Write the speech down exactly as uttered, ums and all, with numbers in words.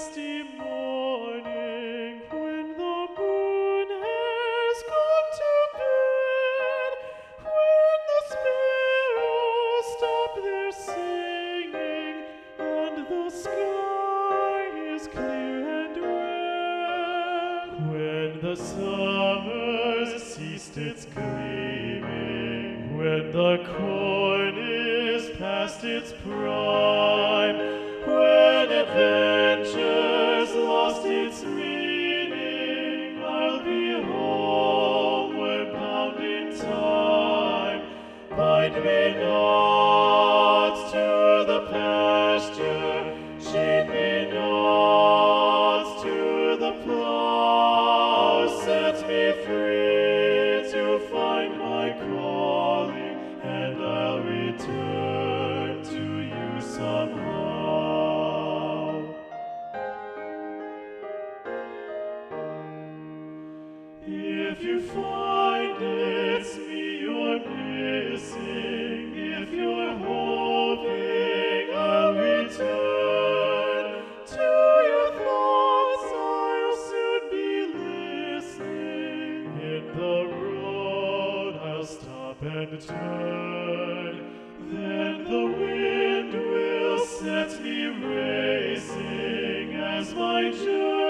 misty morning, when the moon has gone to bed, when the sparrows stop their singing, and the sky is clear and red, when the summer's ceased its gleaming, when the corn is past its prime, when adventure's lost its meaning, I'll be homeward bound in time. Bind me not to the pasture, chain me not to the plow, set me free to find my calling, and I'll return to you somehow. If you find it's me you're missing, if you're hoping I'll return to your thoughts, I'll soon be listening. In the road I'll stop and turn, then the wind will set me racing as my journey